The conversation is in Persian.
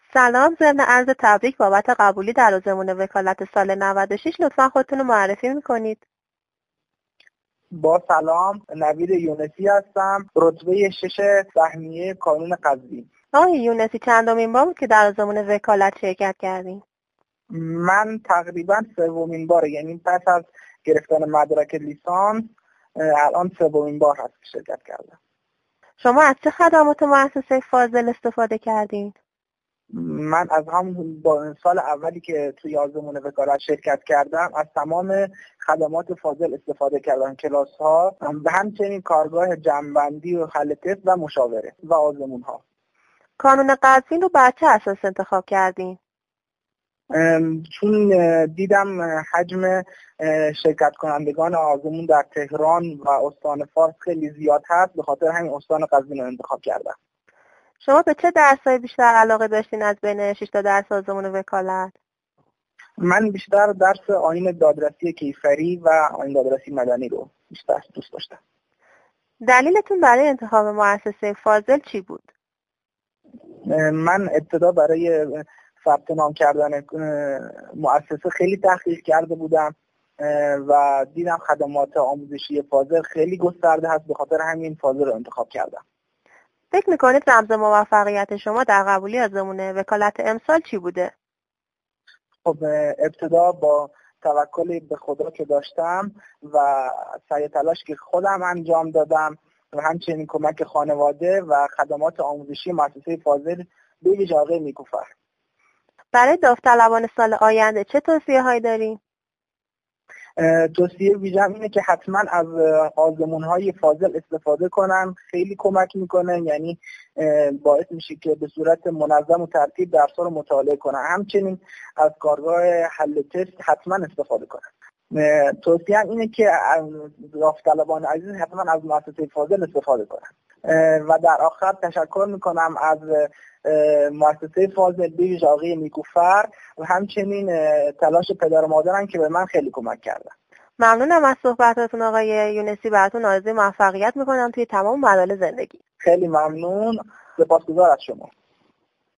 سلام، ضمن عرض تبریک بابت قبولی در آزمون وکالت سال 96 لطفا خودتون رو معرفی میکنید. با سلام، نوید یونسی هستم، رتبه 6 سهمیه کانون قضایی. آقای یونسی چندمین بار بود که در آزمون وکالت شرکت کردین؟ من تقریبا سومین باره، یعنی پس از گرفتن مدرک لیسانس الان سومین بار هست که شرکت کردم. شما از چه خدمات مؤسسه فاضل استفاده کردین؟ من از همون سال اولی که توی آزمون وکالت شرکت کردم از تمام خدمات فاضل استفاده کردم، کلاس ها و همچنین کارگاه جمع‌بندی و حل تست و مشاوره و آزمون ها. کانون قزوین رو بر چه اساس انتخاب کردین؟ چون دیدم حجم شرکت کنندگان آزمون در تهران و استان فارس خیلی زیاد هست، به خاطر همین استان قزوین رو انتخاب کردم. شما به چه درس‌های بیشتر علاقه داشتین از بین 6 تا درس آزمون وکالت؟ من بیشتر درس آیین دادرسی کیفری و آیین دادرسی مدنی رو بیشتر دوست داشتم. دلیلتون برای انتخاب مؤسسه فاضل چی بود؟ من ابتدا برای ثبت نام کردن مؤسسه خیلی تحقیق کرده بودم و دیدم خدمات آموزشی فاضل خیلی گسترده هست، به خاطر همین فاضل رو انتخاب کردم. فکر میکنید رمز موفقیت شما در قبولی آزمون وکالت امسال چی بوده؟ خب ابتدا با توکل به خدا که داشتم و سعی تلاش که خودم انجام دادم و همچنین کمک خانواده و خدمات آموزشی مؤسسه فاضل به ویژه آقای نیکوفر. برای داوطلبان سال آینده چه توصیه‌هایی دارین؟ توصیه ویژه‌م اینه که حتما از آزمون‌های فاضل استفاده کنن، خیلی کمک میکنه، یعنی باعث میشه که به صورت منظم و ترتیب درس‌ها رو مطالعه کنن. همچنین از کارگاه حل تست حتما استفاده کنن. توصیه‌ام اینه که داوطلبان عزیز حتما از مؤسسه فاضل استفاده کنن. و در آخر تشکر میکنم از مؤسسه فاضل به ویژه آقای نیکوفر و همچنین تلاش پدر و مادرم که به من خیلی کمک کردن. ممنونم از صحبتاتون آقای یونسی، براتون آرزوی موفقیت میکنم توی تمام مراحل زندگی. خیلی ممنون، سپاسگزار از شما.